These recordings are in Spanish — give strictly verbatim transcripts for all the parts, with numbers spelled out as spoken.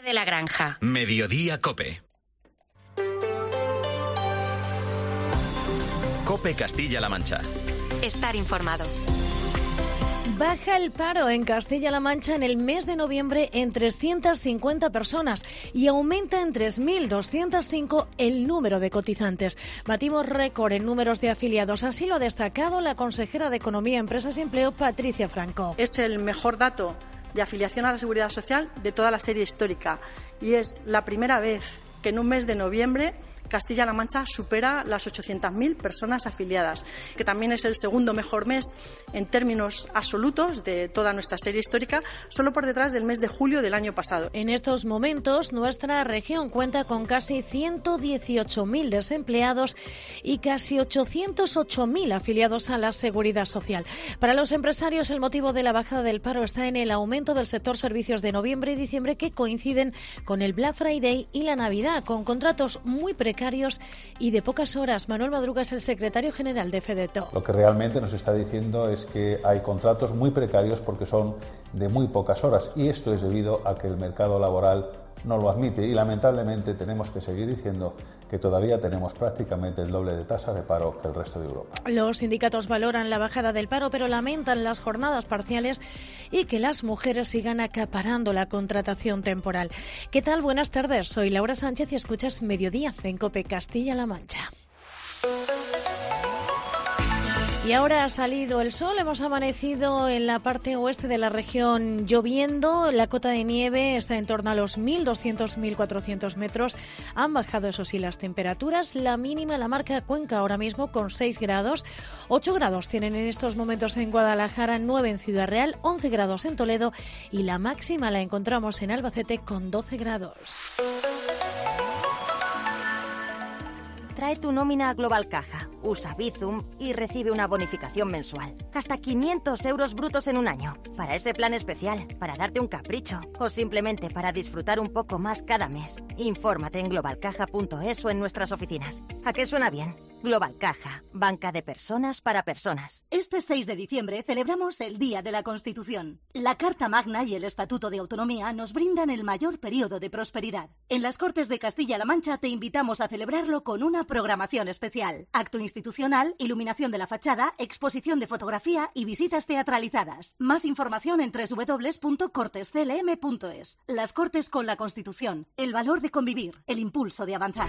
de la granja. Mediodía Cope. Cope Castilla-La Mancha. Estar informado. Baja el paro en Castilla-La Mancha en el mes de noviembre en trescientas cincuenta personas y aumenta en tres mil doscientos cinco el número de cotizantes. Batimos récord en números de afiliados. Así lo ha destacado la consejera de Economía, Empresas y Empleo, Patricia Franco. Es el mejor dato de afiliación a la Seguridad Social de toda la serie histórica y es la primera vez que en un mes de noviembre Castilla-La Mancha supera las ochocientas mil personas afiliadas, que también es el segundo mejor mes en términos absolutos de toda nuestra serie histórica, solo por detrás del mes de julio del año pasado. En estos momentos, nuestra región cuenta con casi ciento dieciocho mil desempleados y casi ochocientos ocho mil afiliados a la Seguridad Social. Para los empresarios, el motivo de la bajada del paro está en el aumento del sector servicios de noviembre y diciembre, que coinciden con el Black Friday y la Navidad, con contratos muy precarios y de pocas horas. Manuel Madruga es el secretario general de FEDETO. Lo que realmente nos está diciendo es que hay contratos muy precarios porque son de muy pocas horas, y esto es debido a que el mercado laboral no lo admite, y lamentablemente tenemos que seguir diciendo que todavía tenemos prácticamente el doble de tasa de paro que el resto de Europa. Los sindicatos valoran la bajada del paro, pero lamentan las jornadas parciales y que las mujeres sigan acaparando la contratación temporal. ¿Qué tal? Buenas tardes, soy Laura Sánchez y escuchas Mediodía en COPE Castilla-La Mancha. Y ahora ha salido el sol, hemos amanecido en la parte oeste de la región lloviendo, la cota de nieve está en torno a los mil doscientos a mil cuatrocientos metros, han bajado eso sí las temperaturas, la mínima la marca Cuenca ahora mismo con seis grados, ocho grados tienen en estos momentos en Guadalajara, nueve en Ciudad Real, once grados en Toledo y la máxima la encontramos en Albacete con doce grados. Trae tu nómina a Global Caja, usa Bizum y recibe una bonificación mensual. Hasta quinientos euros brutos en un año. Para ese plan especial, para darte un capricho o simplemente para disfrutar un poco más cada mes. Infórmate en global caja punto es o en nuestras oficinas. ¿A qué suena bien? Global Caja, banca de personas para personas. Este seis de diciembre celebramos el Día de la Constitución. La Carta Magna y el Estatuto de Autonomía nos brindan el mayor periodo de prosperidad. En las Cortes de Castilla-La Mancha te invitamos a celebrarlo con una programación especial. Acto institucional, iluminación de la fachada, exposición de fotografía y visitas teatralizadas. Más información en doble u doble u doble u punto cortes c l m punto es. Las Cortes con la Constitución. El valor de convivir. El impulso de avanzar.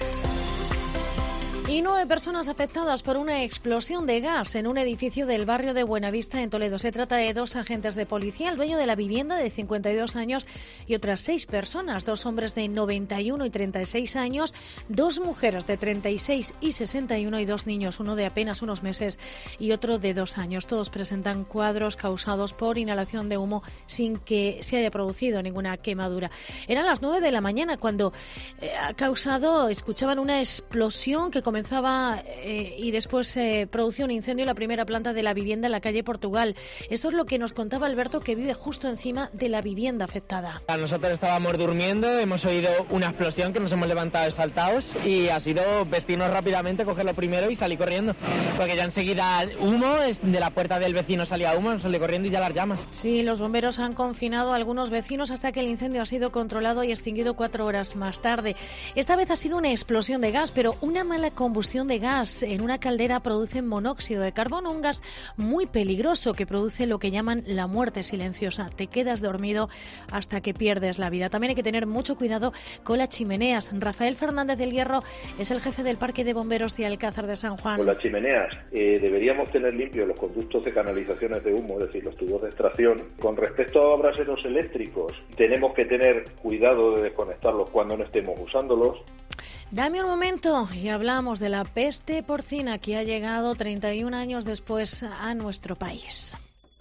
Y nueve personas afectadas por una explosión de gas en un edificio del barrio de Buenavista, en Toledo. Se trata de dos agentes de policía, el dueño de la vivienda de cincuenta y dos años y otras seis personas, dos hombres de noventa y uno y treinta y seis años, dos mujeres de treinta y seis y sesenta y uno y dos niños, uno de apenas unos meses y otro de dos años. Todos presentan cuadros causados por inhalación de humo sin que se haya producido ninguna quemadura. Eran las nueve de la mañana cuando eh, ha causado, escuchaban una explosión que comenzó Comenzaba eh, y después se eh, produjo un incendio en la primera planta de la vivienda en la calle Portugal. Esto es lo que nos contaba Alberto, que vive justo encima de la vivienda afectada. Nosotros estábamos durmiendo, hemos oído una explosión que nos hemos levantado exaltados y ha sido vestirnos rápidamente, cogerlo primero y salir corriendo. Porque ya enseguida humo, de la puerta del vecino salía humo, salí corriendo y ya las llamas. Sí, los bomberos han confinado a algunos vecinos hasta que el incendio ha sido controlado y extinguido cuatro horas más tarde. Esta vez ha sido una explosión de gas, pero una mala combustión de gas en una caldera produce monóxido de carbono, un gas muy peligroso que produce lo que llaman la muerte silenciosa. Te quedas dormido hasta que pierdes la vida. También hay que tener mucho cuidado con las chimeneas. Rafael Fernández del Hierro es el jefe del Parque de Bomberos de Alcázar de San Juan. Con las chimeneas eh, deberíamos tener limpios los conductos de canalizaciones de humo, es decir, los tubos de extracción. Con respecto a braseros eléctricos, tenemos que tener cuidado de desconectarlos cuando no estemos usándolos. Dame un momento y hablamos de la peste porcina que ha llegado treinta y un años después a nuestro país.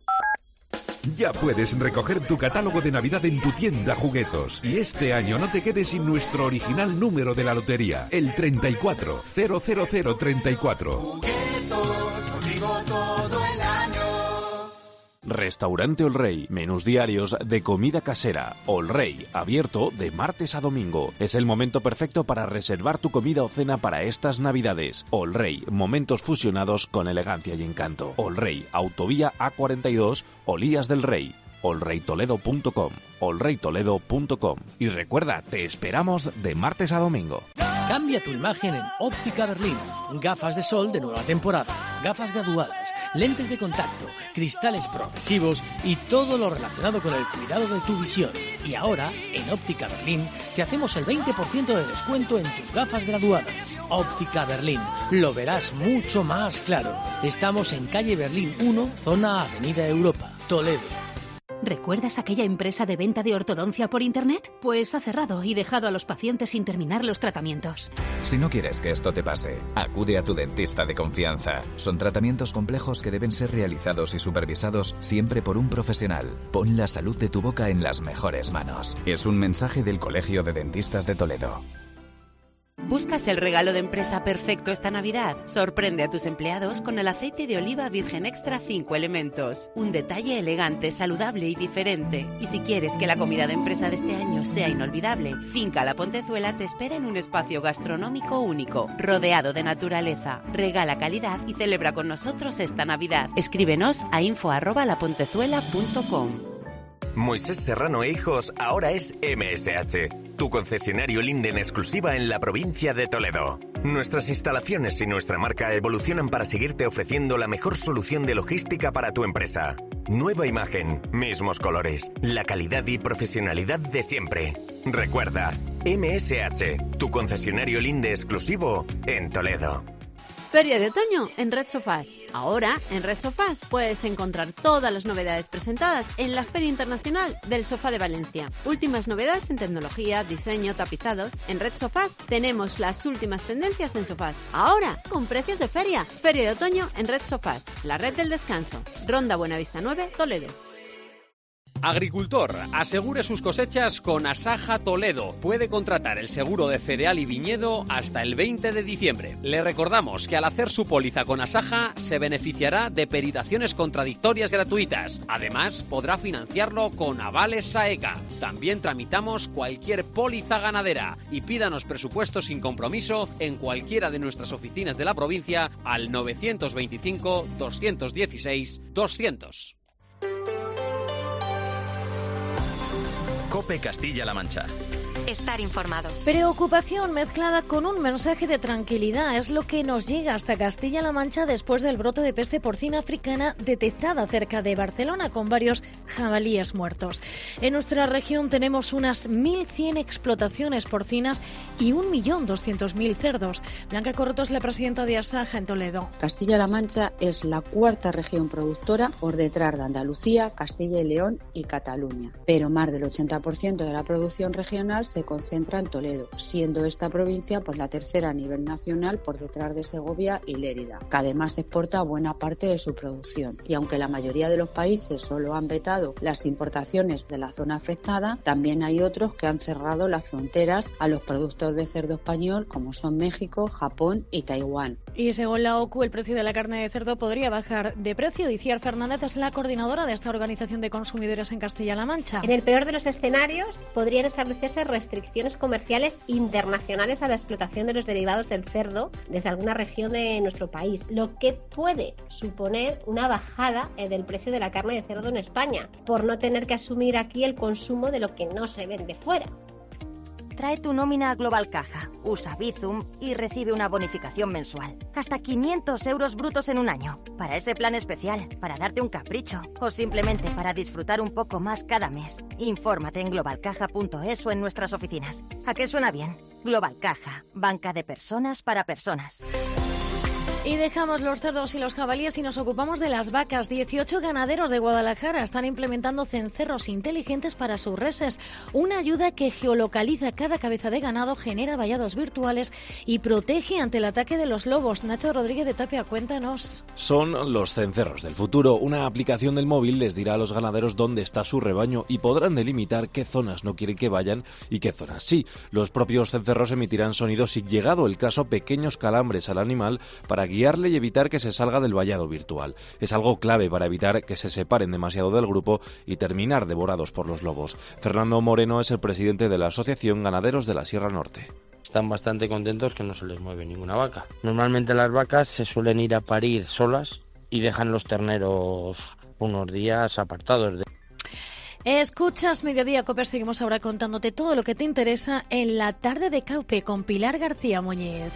Ya puedes recoger tu catálogo de Navidad en tu tienda Juguetos. Y este año no te quedes sin nuestro original número de la lotería, el treinta y cuatro cero cero cero treinta y cuatro. Juguetos, contigo todo el año. Restaurante Ol Rey, menús diarios de comida casera. Ol Rey, abierto de martes a domingo. Es el momento perfecto para reservar tu comida o cena para estas Navidades. Ol Rey, momentos fusionados con elegancia y encanto. Ol Rey, autovía A cuarenta y dos, Olías del Rey. olrey toledo punto com, olrey toledo punto com. Y recuerda, te esperamos de martes a domingo. Cambia tu imagen en Óptica Berlín. Gafas de sol de nueva temporada, gafas graduadas, lentes de contacto, cristales progresivos y todo lo relacionado con el cuidado de tu visión. Y ahora, en Óptica Berlín, te hacemos el veinte por ciento de descuento en tus gafas graduadas. Óptica Berlín, lo verás mucho más claro. Estamos en calle Berlín uno, zona Avenida Europa, Toledo. ¿Recuerdas aquella empresa de venta de ortodoncia por Internet? Pues ha cerrado y dejado a los pacientes sin terminar los tratamientos. Si no quieres que esto te pase, acude a tu dentista de confianza. Son tratamientos complejos que deben ser realizados y supervisados siempre por un profesional. Pon la salud de tu boca en las mejores manos. Es un mensaje del Colegio de Dentistas de Toledo. ¿Buscas el regalo de empresa perfecto esta Navidad? Sorprende a tus empleados con el aceite de oliva virgen extra cinco elementos. Un detalle elegante, saludable y diferente. Y si quieres que la comida de empresa de este año sea inolvidable, Finca La Pontezuela te espera en un espacio gastronómico único, rodeado de naturaleza. Regala calidad y celebra con nosotros esta Navidad. Escríbenos a info arroba lapontezuela punto com. Moisés Serrano e Hijos ahora es M S H, tu concesionario Linde en exclusiva en la provincia de Toledo. Nuestras instalaciones y nuestra marca evolucionan para seguirte ofreciendo la mejor solución de logística para tu empresa. Nueva imagen, mismos colores, la calidad y profesionalidad de siempre. Recuerda, M S H, tu concesionario Linde exclusivo en Toledo. Feria de otoño en Red Sofás. Ahora, en Red Sofás puedes encontrar todas las novedades presentadas en la Feria Internacional del Sofá de Valencia. Últimas novedades en tecnología, diseño, tapizados. En Red Sofás tenemos las últimas tendencias en sofás. Ahora, con precios de feria. Feria de otoño en Red Sofás. La red del descanso. Ronda Buenavista nueve, Toledo. Agricultor, asegure sus cosechas con Asaja Toledo. Puede contratar el seguro de cereal y viñedo hasta el veinte de diciembre. Le recordamos que al hacer su póliza con Asaja se beneficiará de peritaciones contradictorias gratuitas. Además, podrá financiarlo con avales SAECA. También tramitamos cualquier póliza ganadera y pídanos presupuestos sin compromiso en cualquiera de nuestras oficinas de la provincia al novecientos veinticinco, doscientos dieciséis, doscientos. COPE Castilla-La Mancha. Estar informado. Preocupación mezclada con un mensaje de tranquilidad es lo que nos llega hasta Castilla-La Mancha después del brote de peste porcina africana detectada cerca de Barcelona con varios jabalíes muertos. En nuestra región tenemos unas mil cien explotaciones porcinas y un millón doscientos mil cerdos. Blanca Corroto es la presidenta de Asaja en Toledo. Castilla-La Mancha es la cuarta región productora por detrás de Andalucía, Castilla y León y Cataluña. Pero más del ochenta por ciento de la producción regional se concentra en Toledo, siendo esta provincia pues la tercera a nivel nacional por detrás de Segovia y Lérida, que además exporta buena parte de su producción. Y aunque la mayoría de los países solo han vetado las importaciones de la zona afectada, también hay otros que han cerrado las fronteras a los productos de cerdo español, como son México, Japón y Taiwán. Y según la O C U, el precio de la carne de cerdo podría bajar de precio. Iciar Fernández es la coordinadora de esta organización de consumidores en Castilla-La Mancha. En el peor de los escenarios, podrían establecerse restricciones comerciales internacionales a la explotación de los derivados del cerdo desde alguna región de nuestro país, lo que puede suponer una bajada del precio de la carne de cerdo en España, por no tener que asumir aquí el consumo de lo que no se vende fuera. Trae tu nómina a Global Caja, usa Bizum y recibe una bonificación mensual. Hasta quinientos euros brutos en un año. Para ese plan especial, para darte un capricho o simplemente para disfrutar un poco más cada mes. Infórmate en global caja punto es o en nuestras oficinas. ¿A qué suena bien? Global Caja, banca de personas para personas. Y dejamos los cerdos y los jabalíes y nos ocupamos de las vacas. dieciocho ganaderos de Guadalajara están implementando cencerros inteligentes para sus reses. Una ayuda que geolocaliza cada cabeza de ganado, genera vallados virtuales y protege ante el ataque de los lobos. Nacho Rodríguez de Tapia, cuéntanos. Son los cencerros del futuro. Una aplicación del móvil les dirá a los ganaderos dónde está su rebaño y podrán delimitar qué zonas no quieren que vayan y qué zonas sí. Los propios cencerros emitirán sonidos y, llegado el caso, pequeños calambres al animal para guiarle y evitar que se salga del vallado virtual. Es algo clave para evitar que se separen demasiado del grupo y terminar devorados por los lobos. Fernando Moreno es el presidente de la Asociación Ganaderos de la Sierra Norte. Están bastante contentos que no se les mueve ninguna vaca. Normalmente las vacas se suelen ir a parir solas y dejan los terneros unos días apartados de... Escuchas Mediodía Cope, seguimos ahora contándote todo lo que te interesa en la tarde de Caupe con Pilar García Muñiz.